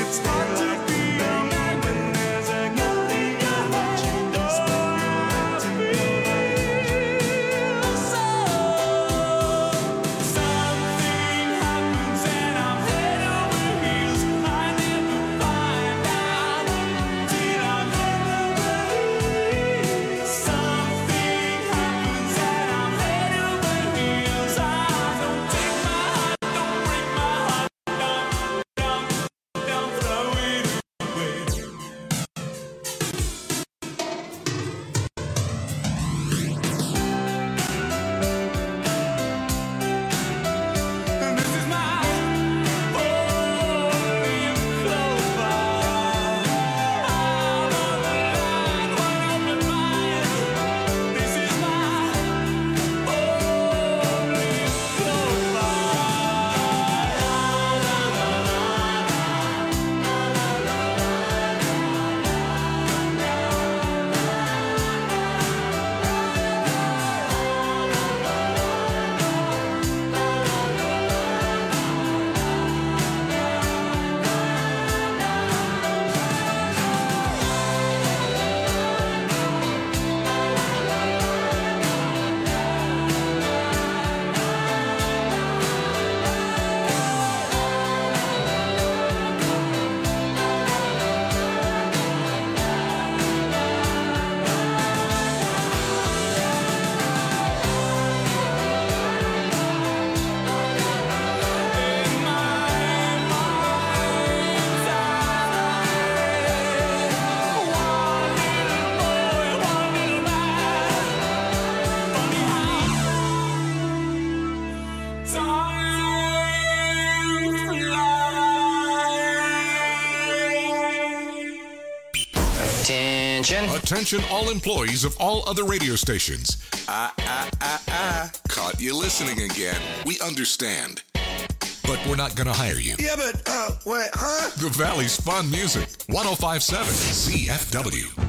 Attention all employees of all other radio stations. Caught you listening again. We understand. But we're not going to hire you. Yeah, but, wait, huh? The Valley's fun music. 105.7 CFW.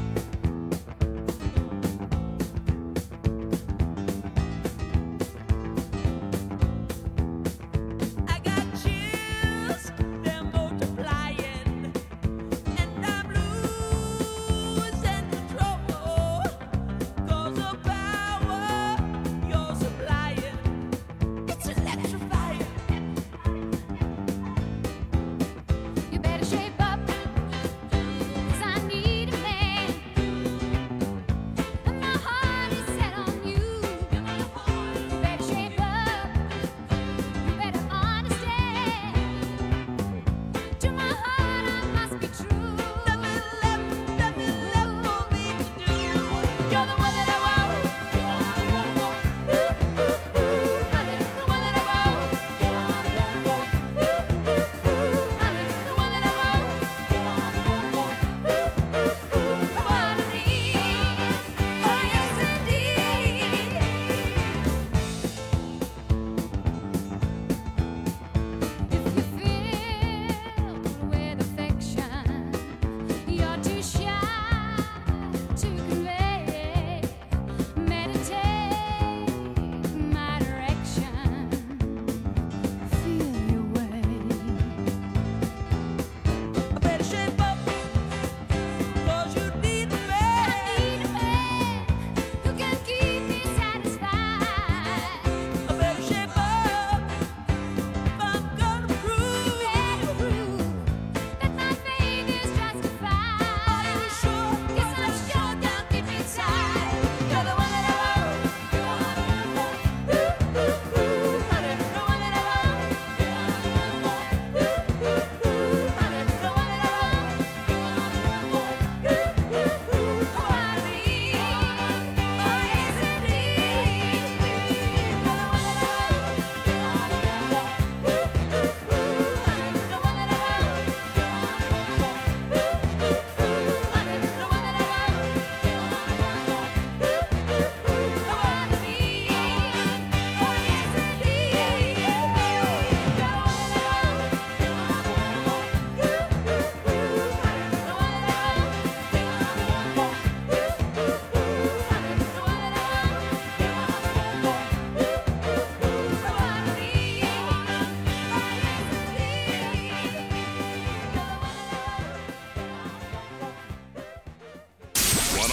You better shape up, 'cause I need a man.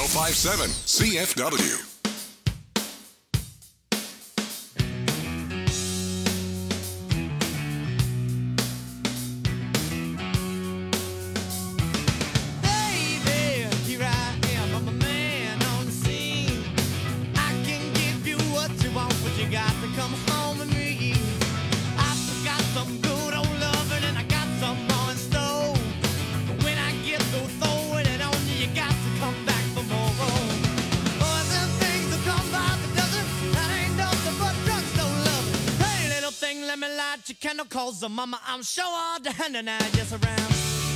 1057 CFW. Cause mama, I'm sure all the hand and I just around.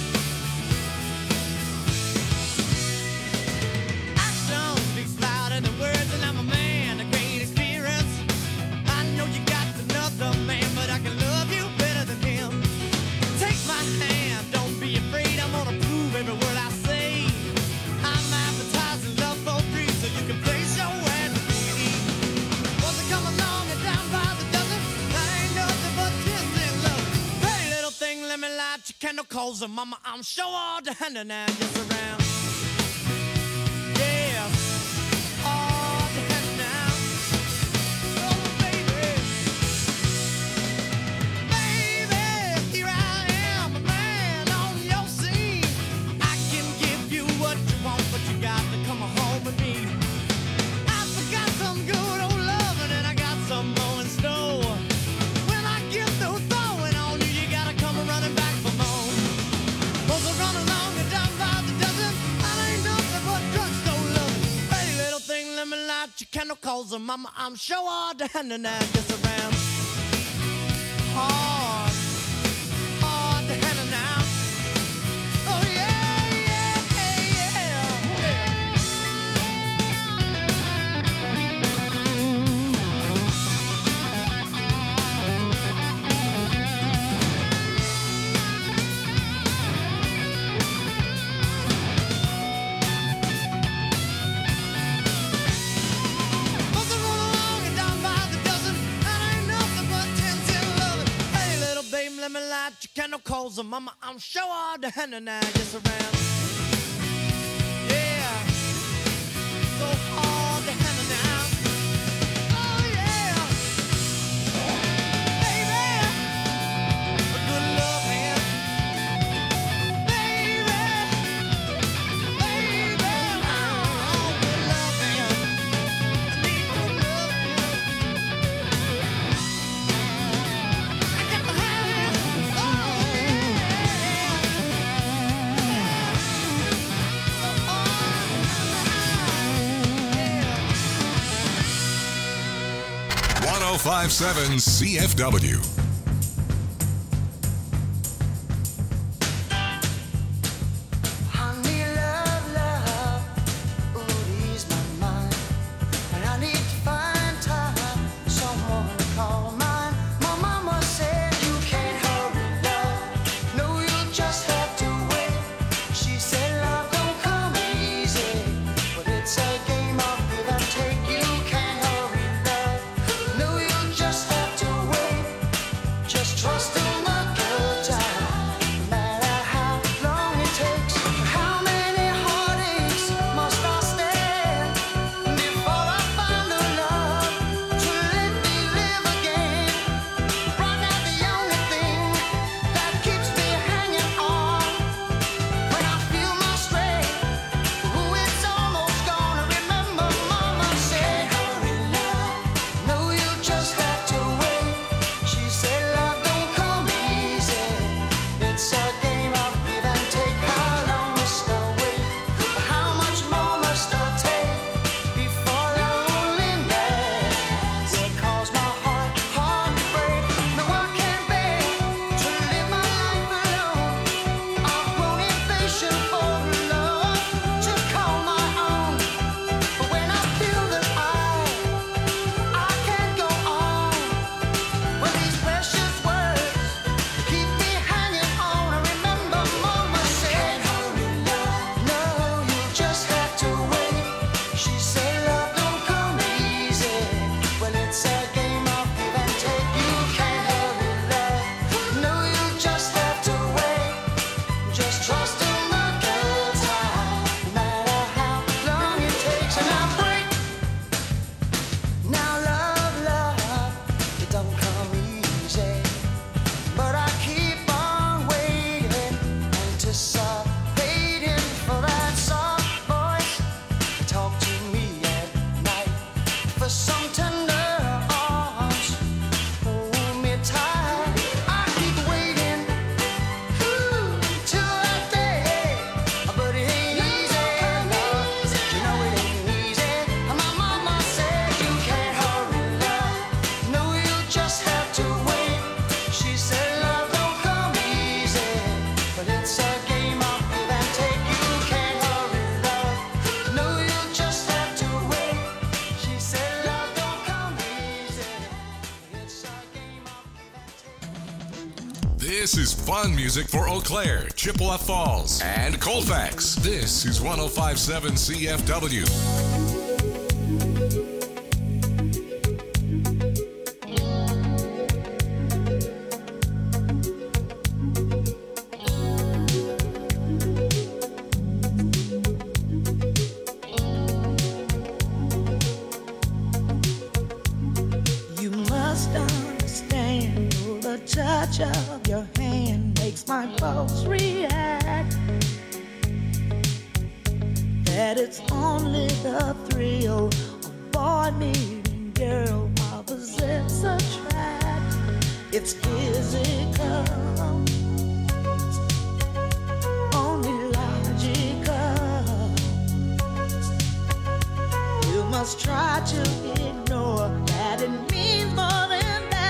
Action speaks louder than words, and I'm a man, a great experience. I know you got another man, but I can love you better than him. Take my hand, don't be afraid, I'm gonna prove every word I say. I'm advertising love for free, so you can place your ad with me. Once I come along and down by the dozen, that ain't nothing but let me light your candle, cause mama, I'm sure all the hand and I just around. Yeah, all the hand now. Oh, baby. Baby, here I am, a man on your scene. I can give you what you want, but you got to come home with me. I forgot some good old loving, and I got some more in store. When I get through throwing on you, you gotta come running back for more. Cause I run along and down by the dozen, I ain't nothing but drugstore loving. Pretty little thing, let me light your candle, cause mama, I'm sure all the hand and I just around. Hard, hard the hand and now. Oh yeah, yeah, yeah, let me light your candle, cause mama, I'm sure all the hand and I just around. Yeah, so hard the hand and now. Oh yeah, baby, a good love hand. Baby, oh, good love hand. I need good love hand. I got the hand. 1057 CFW. Just have to wait. This is fun music for Eau Claire, Chippewa Falls, and Colfax. This is 105.7 CFW. Of your hand makes my pulse react. That it's only the thrill of boy meeting girl opposites attract. It's physical, only logical. You must try to ignore that it means more than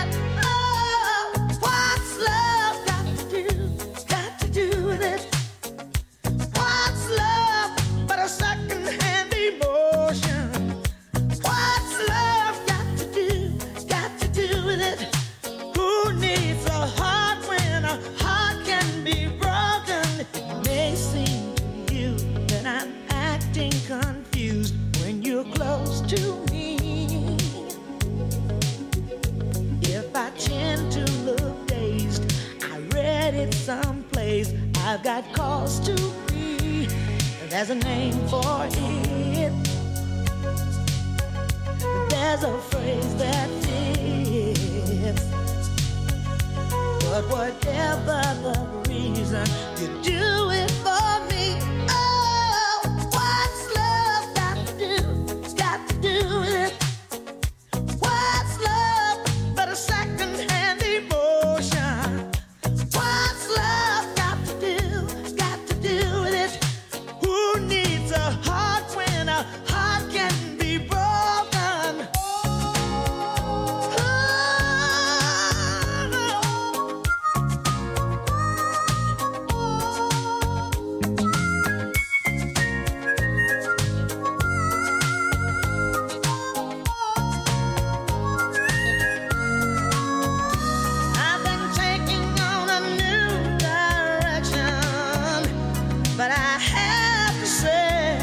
someplace. I've got cause to be. There's a name for it. There's a phrase that fits. But whatever the reason, you do it for me. Oh, what's love got to do? Got to do with it. What's love but a second-hand emotion? What's love got to do with it? Who needs a heart when a heart can be broken? I've been taking on a new direction, but I have to say,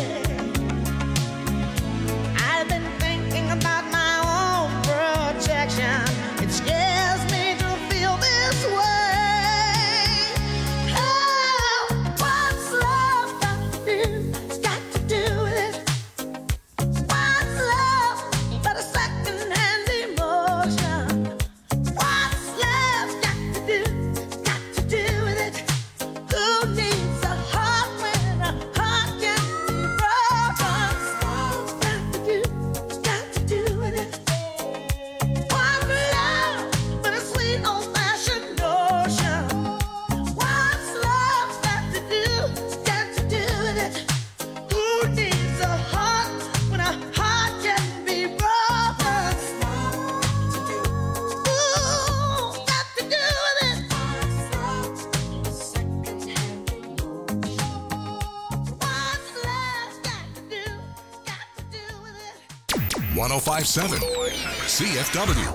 I've been thinking about my own protection. It scares me to feel this way. Oh, what's love got to do with it? What's love but a second-hand emotion? What's love got to do with it? Who needs a heart when a heart can be broken? What's got to do with it? What's love but a sweet old-fashioned notion? What's love got to do with it? Who needs a heart when a heart can be broken? Ooh, got to do with it. What's love got to do with it? 105.7 CFW.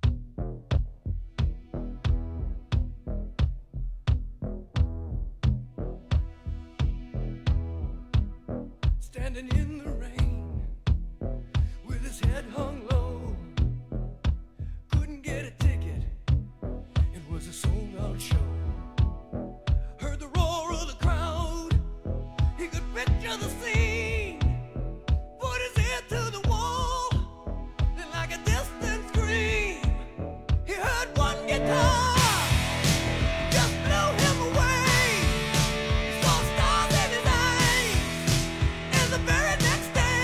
Standing in the rain with his head hung low, couldn't get a ticket, it was a sold-out show. Heard the roar of the crowd, he could picture the scene, put his ear to the wall, then like a distant scream, he heard one guitar just blew him away. Saw stars in his eyes, and the very next day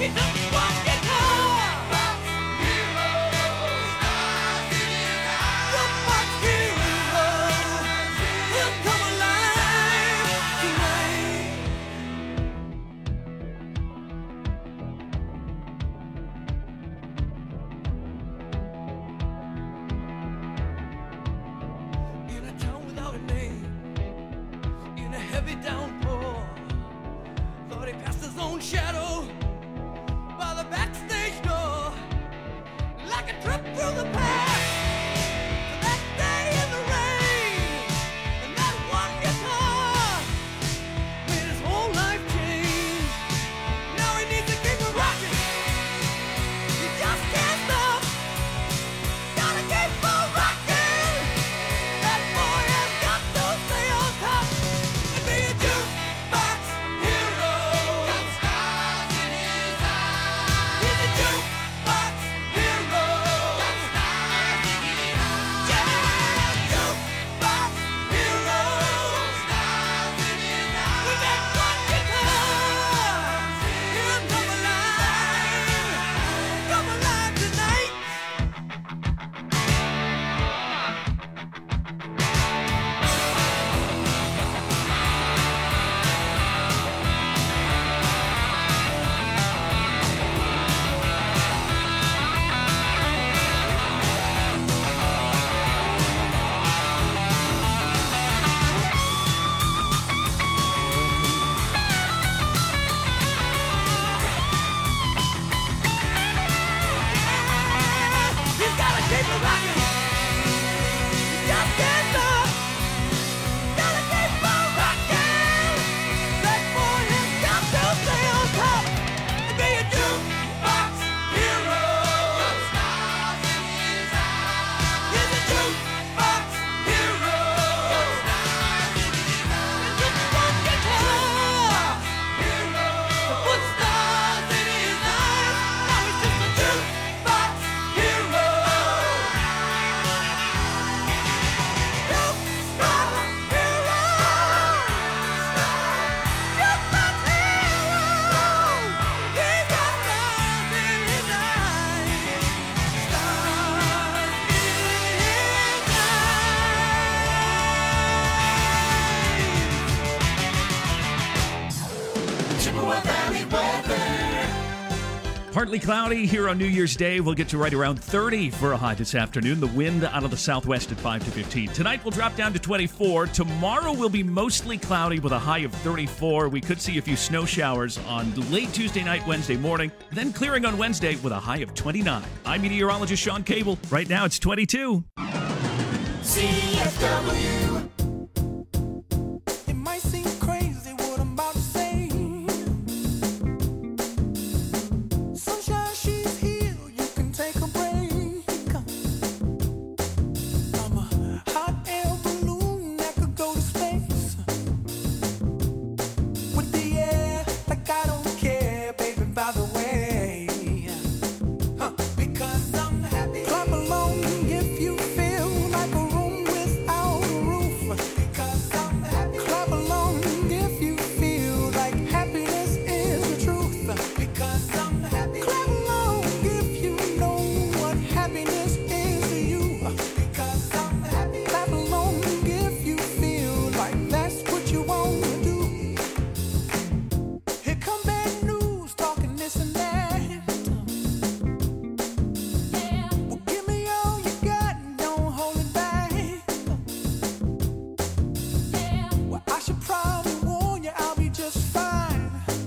Partly cloudy here on New Year's Day. We'll get to right around 30 for a high this afternoon. The wind out of the southwest at 5 to 15. Tonight we'll drop down to 24. Tomorrow will be mostly cloudy with a high of 34. We could see a few snow showers on late Tuesday night, Wednesday morning. Then clearing on Wednesday with a high of 29. I'm meteorologist Sean Cable. Right now it's 22. CFW. It might seem crazy what I'm about to say. Sunshine, she's here. You can take a break. I'm a hot air balloon that could go to space. With the air, like I don't care, baby, by the way. Because I'm happy. Clap along if you feel like a room without a roof. Because I'm happy. Clap along if you feel like happiness is the truth. Because I'm happy. Clap along if you know what happiness is to you. Because I'm happy. Clap along if you feel like that's what you want to do. Here come bad news, talking this and that. Well, give me all you got and don't hold it back. Well, I should probably warn you, I'll be just fine.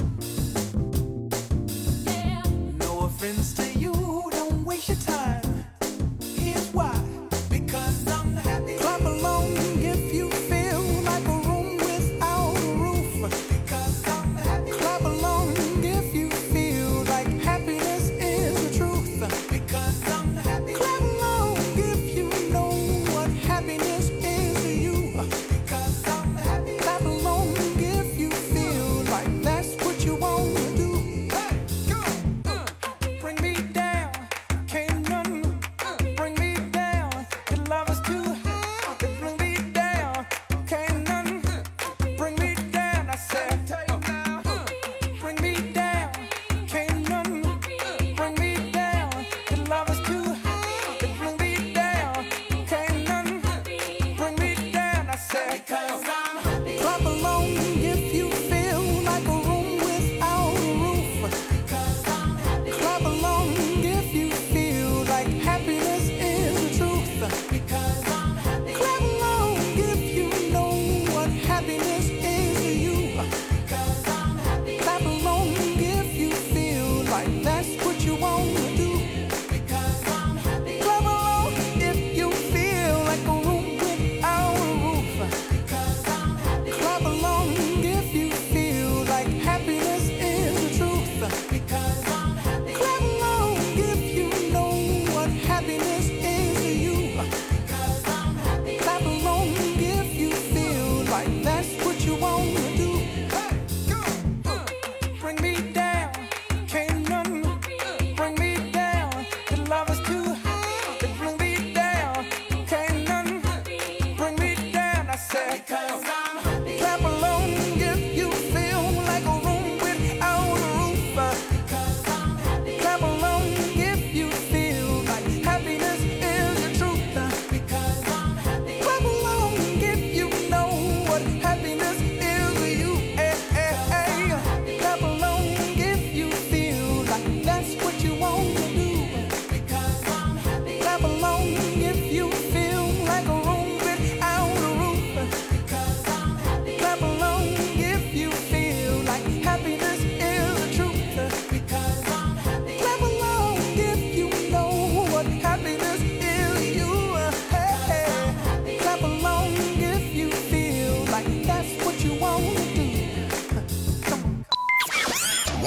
No offense to you, don't waste your time. Here's why. Because I'm happy. Clap along if you feel like a room without a roof. Because I'm happy. Clap along if you feel like happiness is the truth. Because I'm happy. Clap along if you know what happiness is to you. Because I'm happy. Clap along if you feel like that's what you want to do. Hey, go. Bring me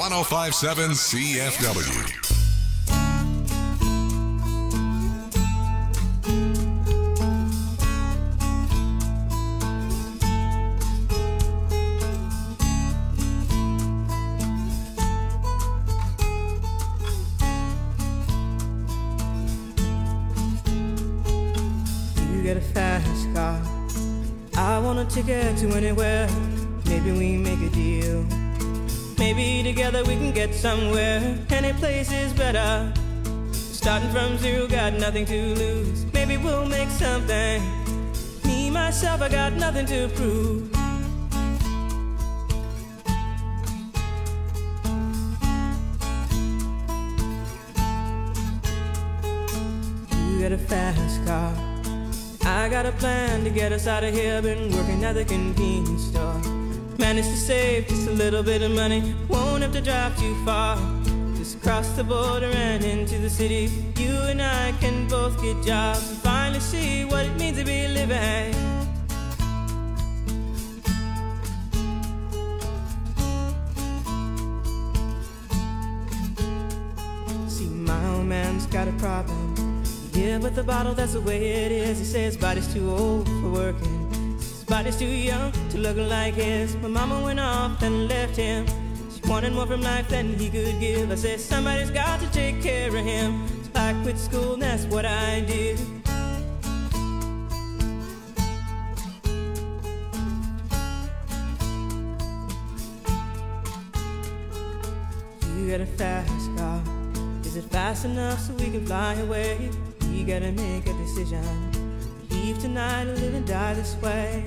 1057 CFW. You get a fast car, I want a ticket to anywhere. Maybe we make a deal. Maybe together we can get somewhere. Any place is better. Starting from zero, got nothing to lose. Maybe we'll make something. Me, myself, I got nothing to prove. You get a fast car, I got a plan to get us out of here. Been working at the convenience store. Managed to save just a little bit of money. Won't have to drive too far. Just cross the border and into the city. You and I can both get jobs and finally see what it means to be living. See, my old man's got a problem. Yeah, but the bottle, that's the way it is. He says his body's too old for working. His body's too young to look like his. My mama went off and left him. She wanted more from life than he could give. I said, somebody's got to take care of him. So I quit school and that's what I did. You got a fast car. Is it fast enough so we can fly away? We gotta make a decision. Leave tonight or live and die this way.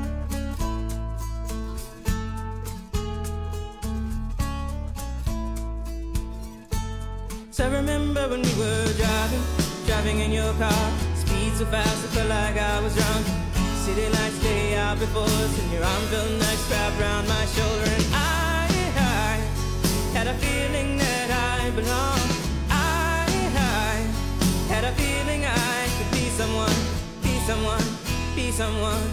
So I remember when we were driving in your car. Speed so fast I felt like I was drunk. City lights lay out before us, and your arm felt nice wrapped around my shoulder. And I had a feeling that I belonged. I had a feeling I could be someone, be someone, be someone.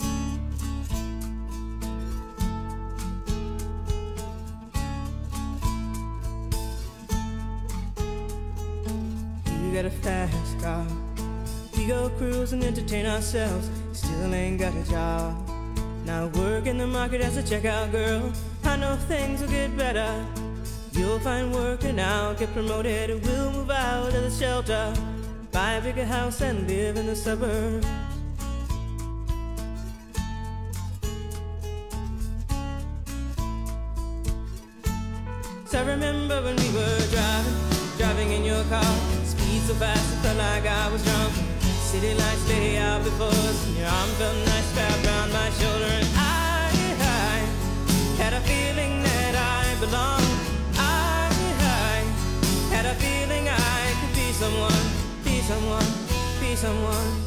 You got a fast car. We go cruise and entertain ourselves. Still ain't got a job. Now work in the market as a checkout girl. I know things will get better. You'll find work and I'll get promoted. We'll move out of the shelter, buy a bigger house and live in the suburbs. So I remember when we were driving in your car. Speed so fast it felt like I was drunk. City lights lay out before us, and your arm felt nice wrapped around my shoulder. And I had a feeling that I belonged. Had a feeling I could be someone, be someone, be someone.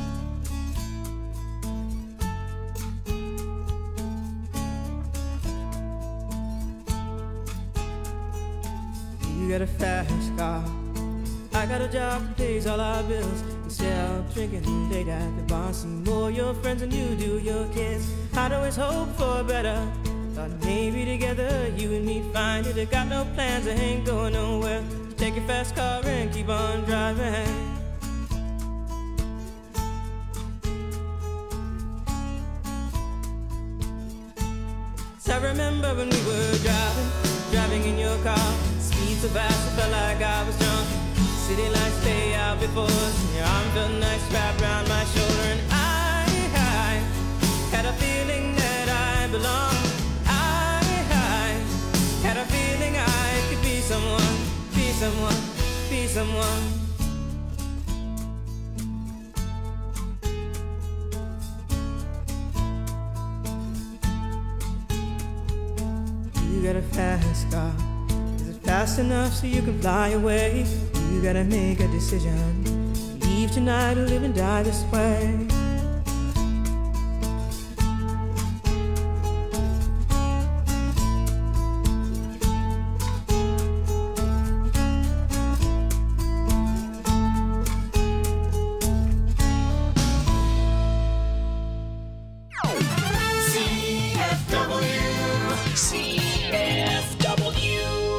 You got a fast car, I got a job that pays all our bills. Instead of drinking late at the bar, see more your friends than you do your kids. I'd always hope for better. Thought maybe together you and me find it. I got no plans, I ain't going nowhere. Take your fast car and keep on driving. So I remember when we were driving in your car. Speed so fast it felt like I was drunk. City lights lay out before us, and your arm felt nice wrapped around my shoulder. And I had a feeling that I belonged. I had a feeling I could be someone, be someone, be someone. You got a fast car. Is it fast enough so you can fly away? You gotta make a decision. Leave tonight or live and die this way. CFW.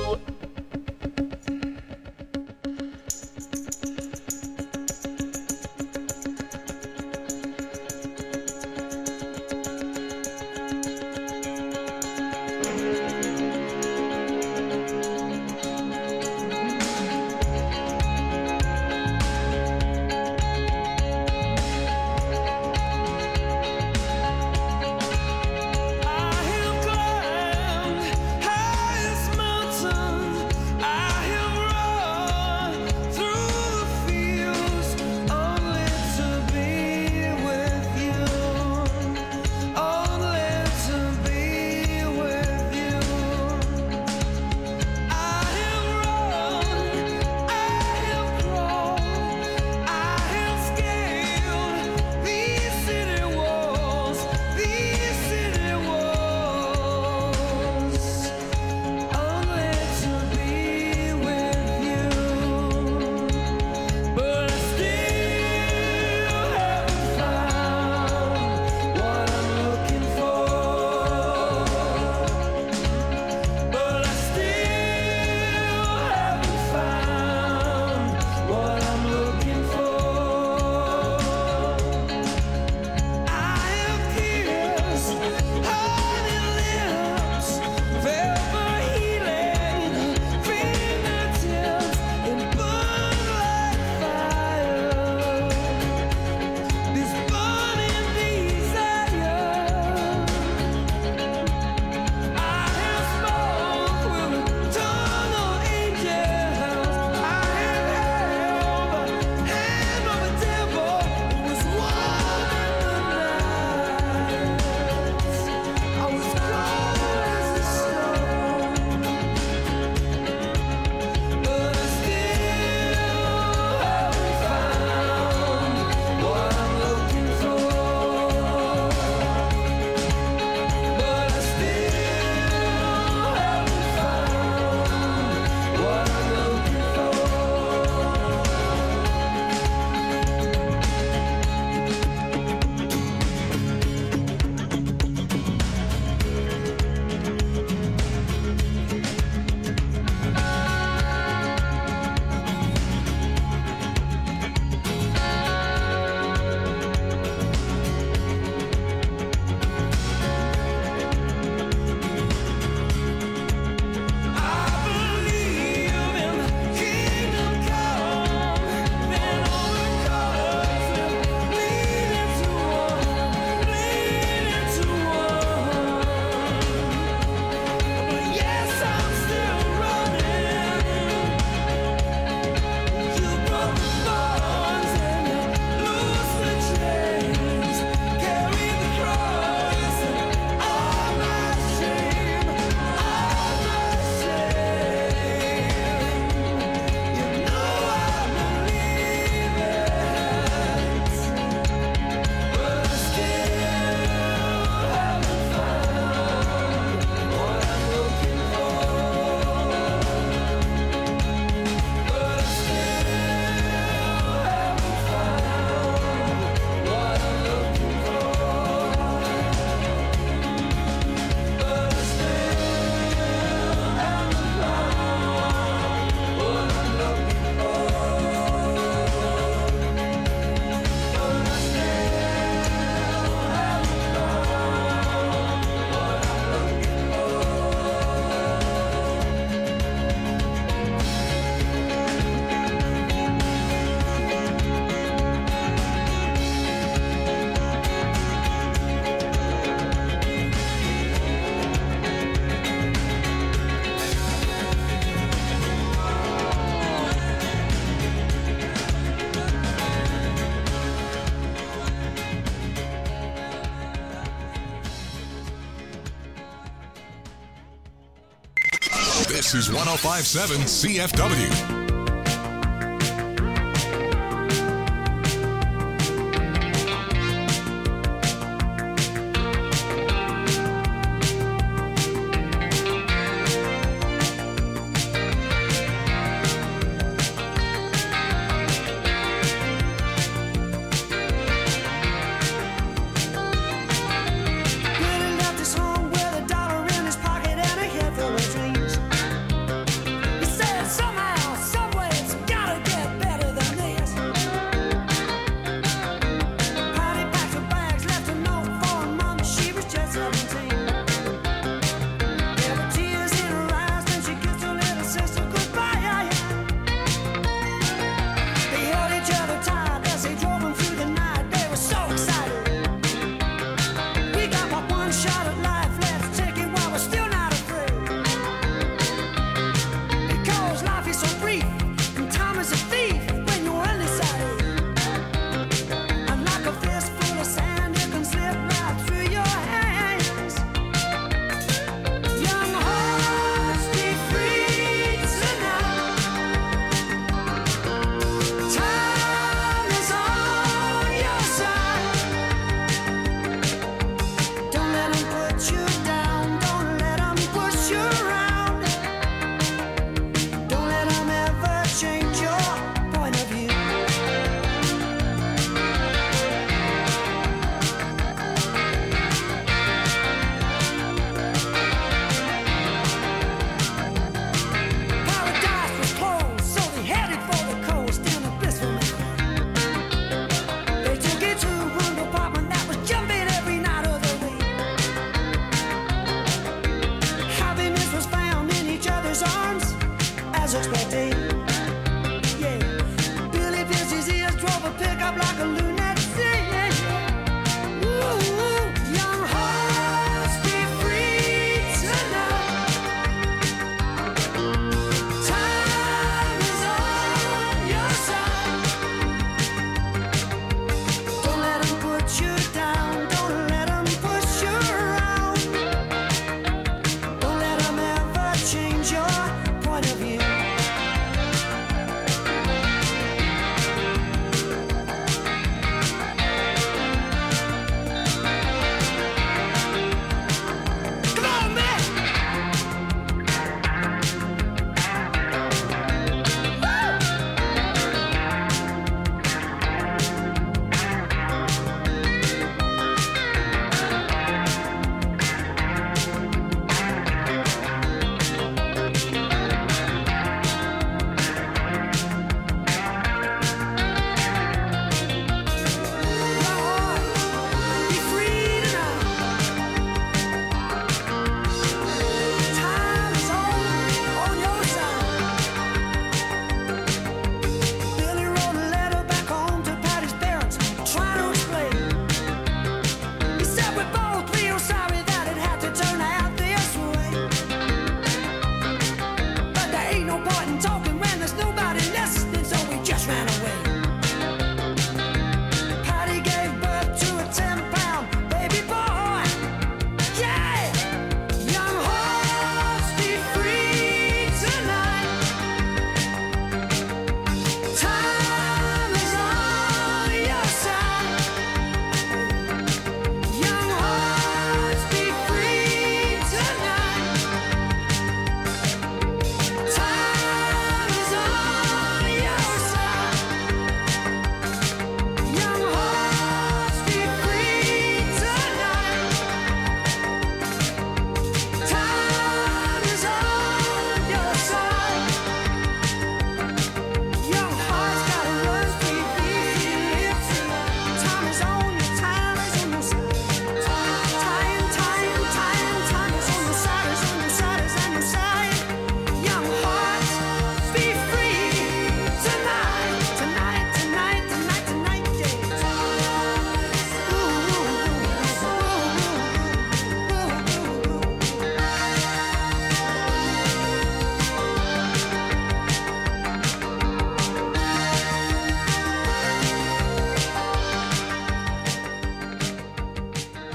This is 105.7 CFW.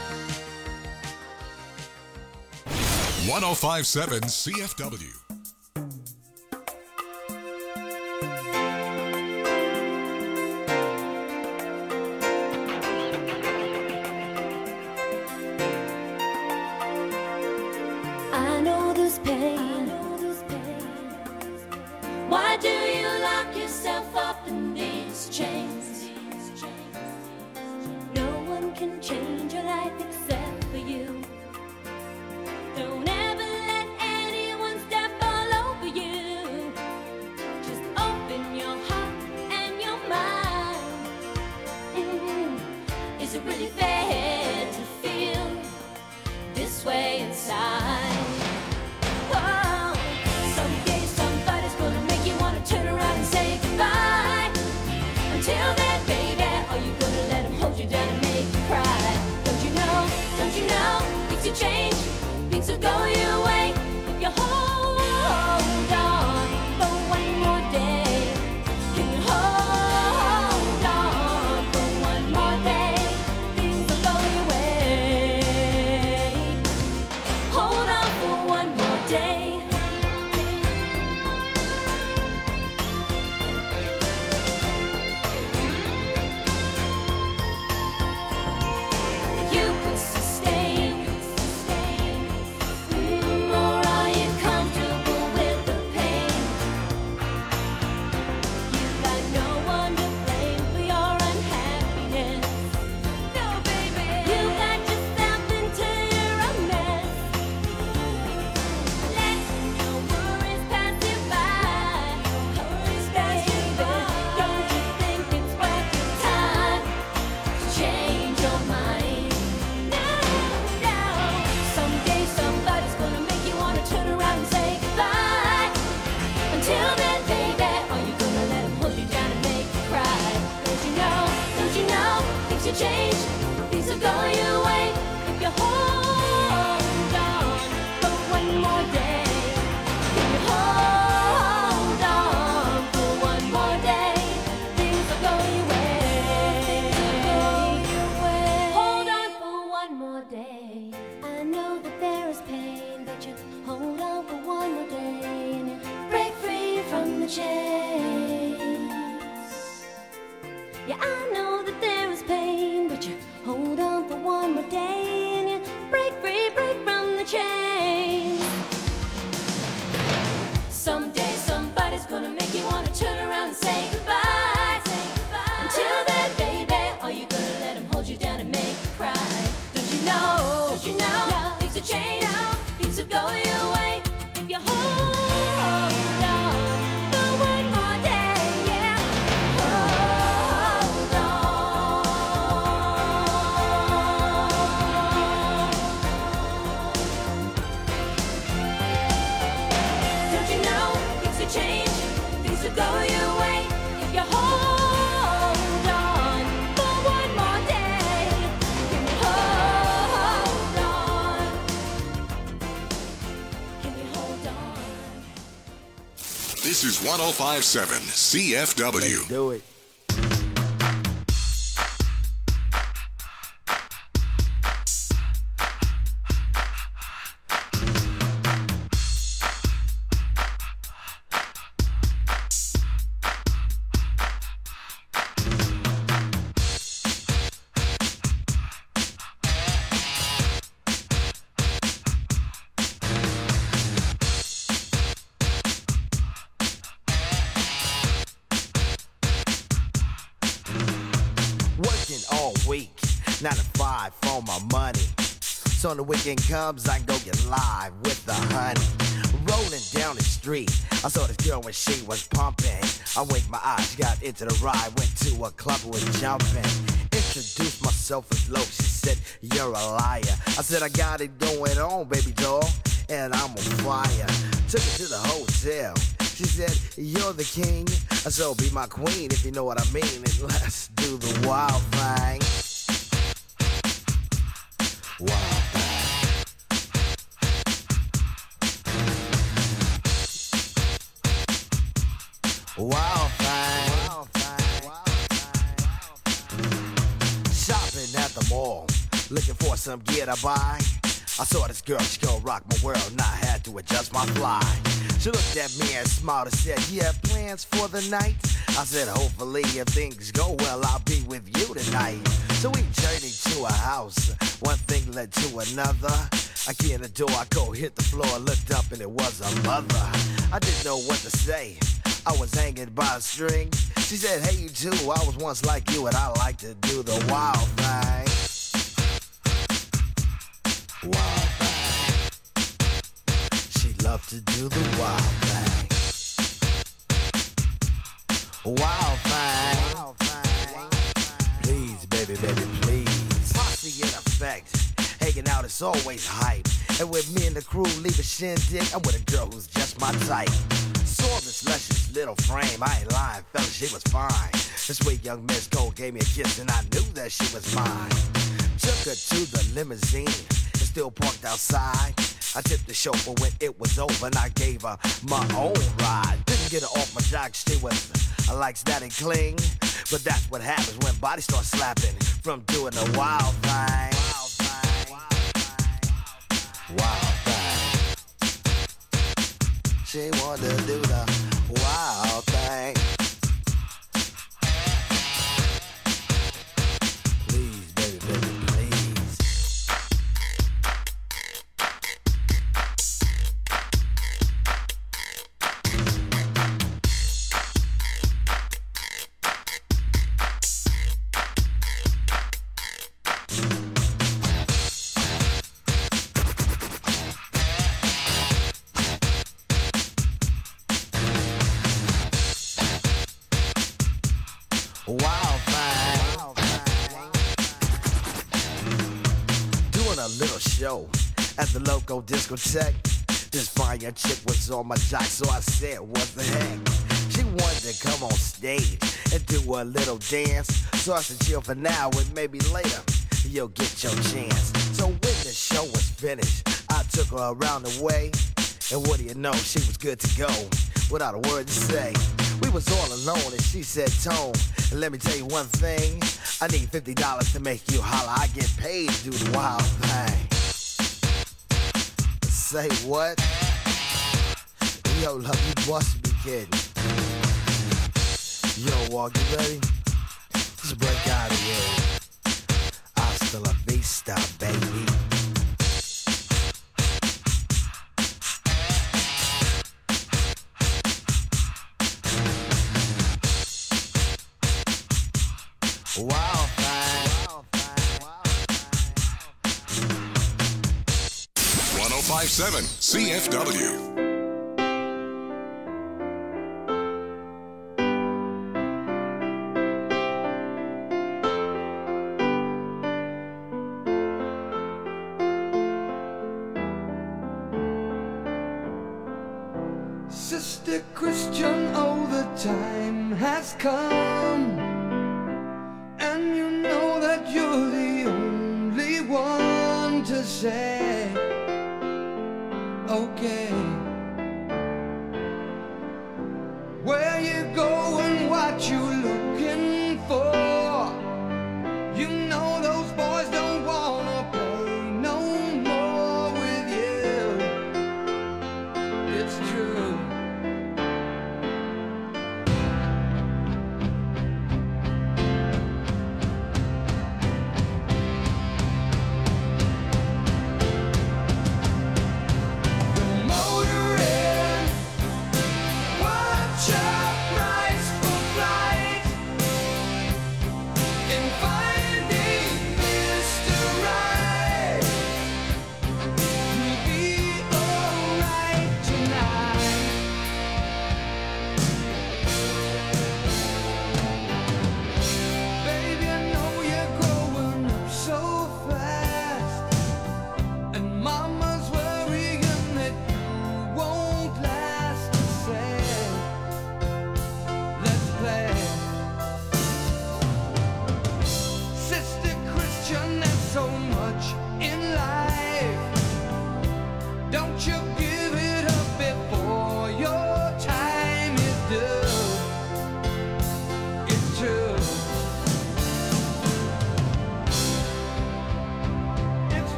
.105.7 CFW. Why do you lock yourself up in these chains? No one can change your life except for you. Don't ever let anyone step all over you. Just open your heart and your mind. Is it really fair to feel this way inside? Whoa. Someday somebody's gonna make you wanna turn around and say goodbye. Until then, baby, are you gonna let him hold you down and make you cry? Don't you know, things will change, things will go your way if you hold on for one more day. Can you hold on for one more day? Things will go your way. Hold on for one more day. You could sustain, or are you comfortable with the pain? You've got no one to blame for your unhappiness. No, baby, you got yourself into a mess. Let your worries pass you by. Baby, don't you think it's worth your time to change your mind? No. Someday somebody's gonna make you wanna turn around and say goodbye. Until then, baby, are you gonna let him hold you down and make you cry? Don't you know, things will change, things will go your way if you hold on for one more day. If you hold on for one more day, things will go your way. Hold on for one more day. I know that there is pain, but you hold on for one more day and you break free from the chains. Yeah, I know that there is pain, but you hold on for one more day and you break free from the chains. Someday somebody's gonna make you wanna turn around and say goodbye. Until then, baby, are you gonna let him hold you down and make you cry? Don't you know, things will change, things will go your way if you hold on for one more day. Yeah, hold on. Don't you know, things will change, things will go your way if you hold on for one more day. Can you hold on? Can you hold on? This is 1057 CFW. Do it. Working all week, 9 to 5 for my money. So when the weekend comes, I go get live with the honey. Rolling down the street, I saw this girl when she was pumping. I winked my eyes, got into the ride, went to a club with jumping. Introduced myself as low, she said, you're a liar. I said, I got it going on, baby doll, and I'm on fire. Took her to the hotel. She said, you're the king, so be my queen if you know what I mean. And let's do the wild thing. Wild thing. Wild thing. Shopping at the mall, looking for some gear to buy. I saw this girl, she gon' rock my world, and I had to adjust my fly. She looked at me and smiled and said, you have plans for the night? I said, hopefully if things go well, I'll be with you tonight. So we journeyed to a house, one thing led to another. I key in the door, I go hit the floor, looked up and it was a mother. I didn't know what to say, I was hanging by a string. She said, hey, you too, I was once like you, and I like to do the wild thing. Wild thing. She loved to do the wild thing. Wild thing. Wild thing. Please, baby, baby, please. Posse in effect. Hanging out is always hype. And with me and the crew leave a shindig, I'm with a girl who's just my type. Saw this luscious little frame, I ain't lying, fella, she was fine. This sweet young Miss Gold gave me a kiss and I knew that she was mine. Took her to the limousine, it's still parked outside. I tipped the chauffeur when it was over and I gave her my own ride. Didn't get her off my jock, she was like static cling. But that's what happens when bodies start slapping from doing the wild thing. Wild thing. She wanted to do the wild thing. Please, baby, baby, please. Wild thing. Doing a little show at the local discotheque. This fine young chick was on my jock, so I said, what the heck? She wanted to come on stage and do a little dance. So I said, chill for now and maybe later you'll get your chance. So when the show was finished, I took her around the way. And what do you know, she was good to go without a word to say. We was all alone and she said, Tone, let me tell you one thing. I need $50 to make you holler. I get paid to do the wild thing. Say what? Yo, love, you must be kidding. Yo, Walk, you ready? Just break out of here. Hasta la vista, baby. Wild thing. 1057 CFW. Sister Christian, oh, the time has come. And you know that you're the only one to say, okay. Where you going, what you looking for? You know those boys don't wanna play no more with you. It's true. The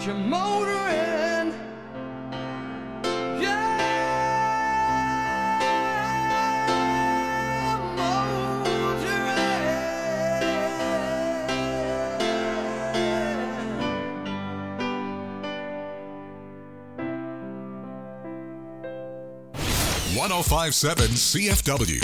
you're motoring. Yeah, motoring. 1057 CFW.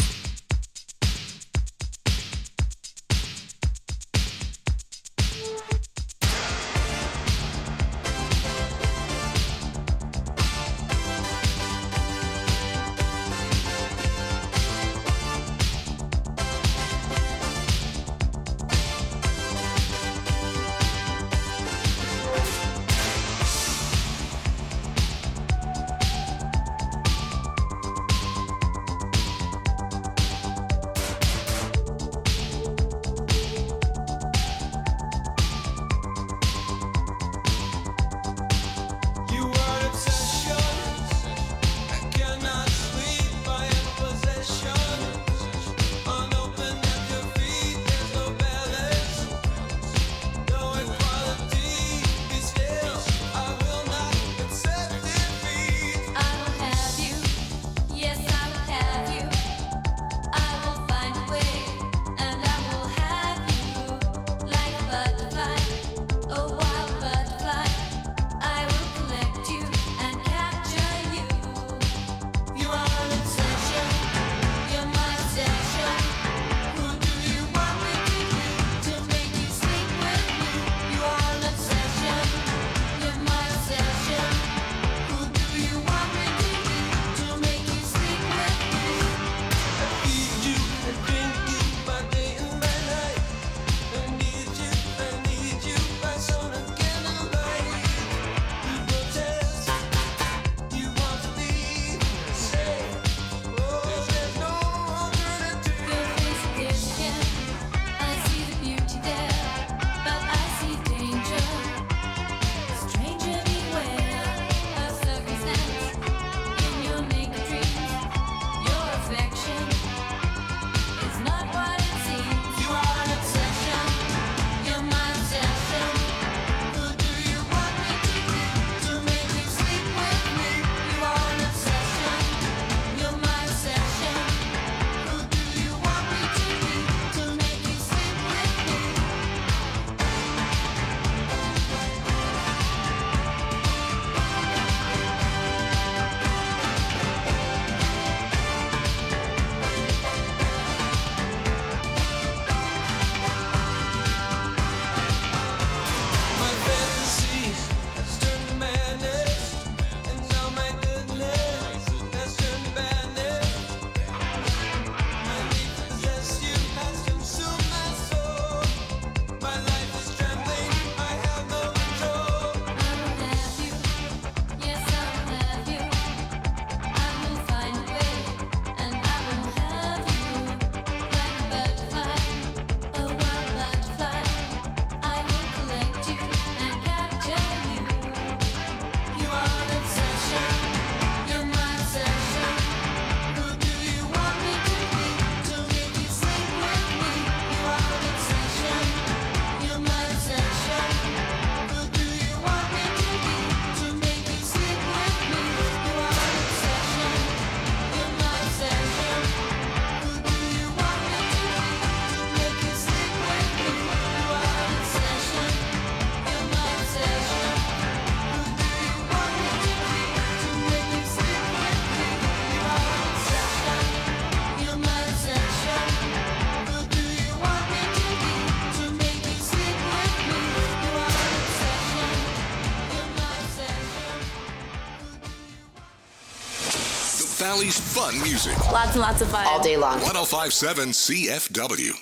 Valley's fun music. Lots and lots of fun. All day long. 1057 CFW.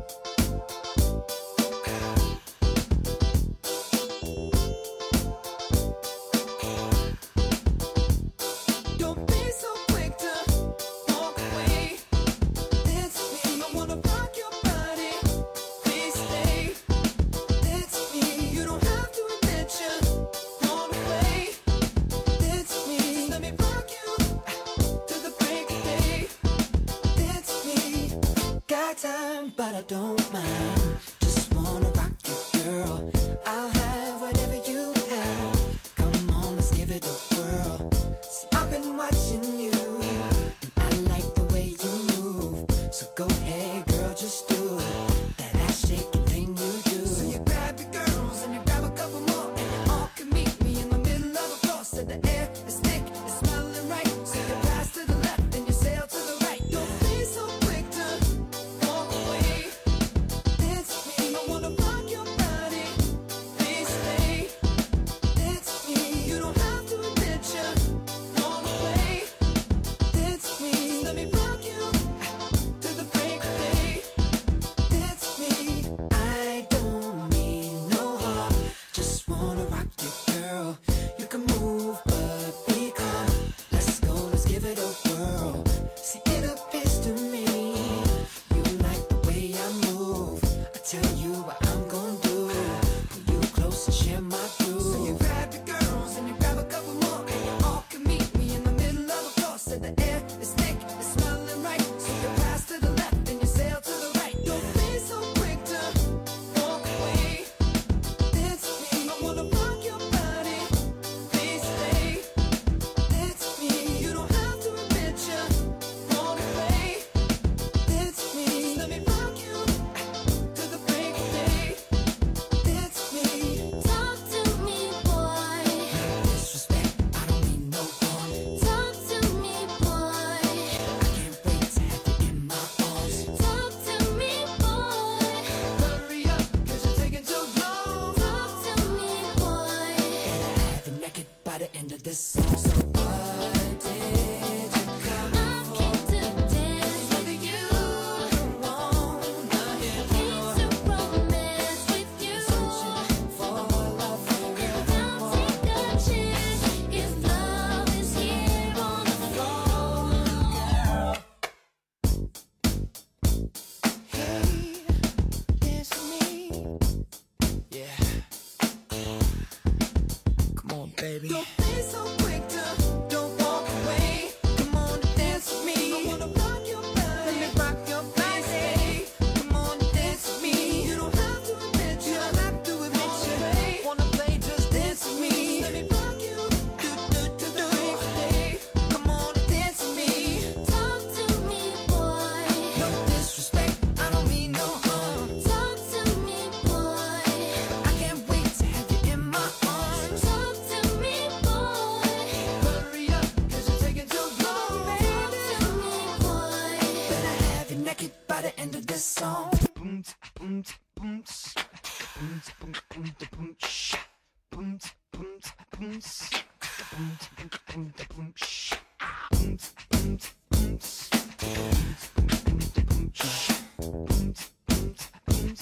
Don't be so quick to walk away. Dance with me. I wanna rock your body. Please stay. Dance with me. You don't have to admit you want to play. Dance with me. Let me rock you to the break of day. Dance with me. Got time, but this song. So what did you come for? I came to dance with you. Wanna hear more. Came to romance with you. Searching for love for real. And I'll take a chance if love is here on the floor. Hey, dance with me. Yeah. Come on, baby. Don't be so quick to don't walk away. Come on and dance with me. I wanna rock your body. Let me rock your body. Come on and dance with me. You don't have to admit you. Don't have to admit you. Wanna play, just dance with me. Let me rock you. Do. Hey, come on and dance with me. Talk to me, boy. No disrespect, I don't mean no harm. Talk to me, boy. I can't wait to have you in my arms. Talk to me, boy. Hurry up, 'cause you're taking too long. Talk to me, boy. Better have you naked by the end of this song. Boom, boom, boom, boom, boom, boom, boom, shh. Boom, boom, boom, boom, boom, boom, boom, shh. Boom, boom, boom, boom, shh. Boom, boom, boom,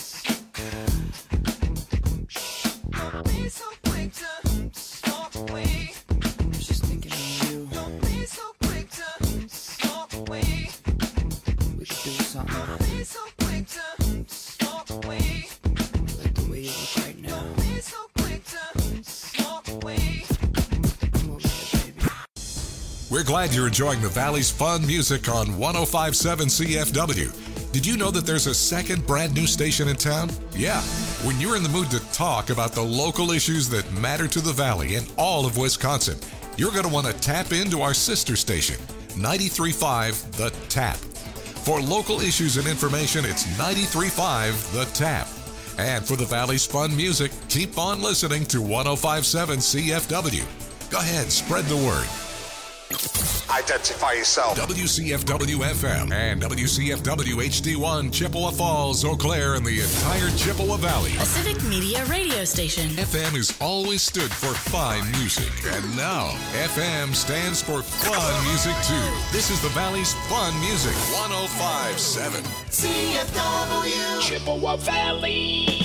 don't be so quick to walk away. Just thinking of you. Don't be so quick to walk away. We should do something. Don't be so quick to walk away. Like the way you look right now. Don't be so quick to walk away. Come over here, baby. We're glad you're enjoying the Valley's fun music on 105.7 CFW. Did you know that there's a second brand new station in town? Yeah. When you're in the mood to talk about the local issues that matter to the Valley and all of Wisconsin, you're going to want to tap into our sister station, 93.5 The Tap. For local issues and information, it's 93.5 The Tap. And for the Valley's fun music, keep on listening to 105.7 CFW. Go ahead, spread the word. Identify yourself. WCFW FM and WCFW HD1 Chippewa Falls, Eau Claire, and the entire Chippewa Valley. A civic media radio station. FM has always stood for fine music, and now FM stands for fun music too. This is the Valley's fun music, 105.7 CFW. Chippewa Valley.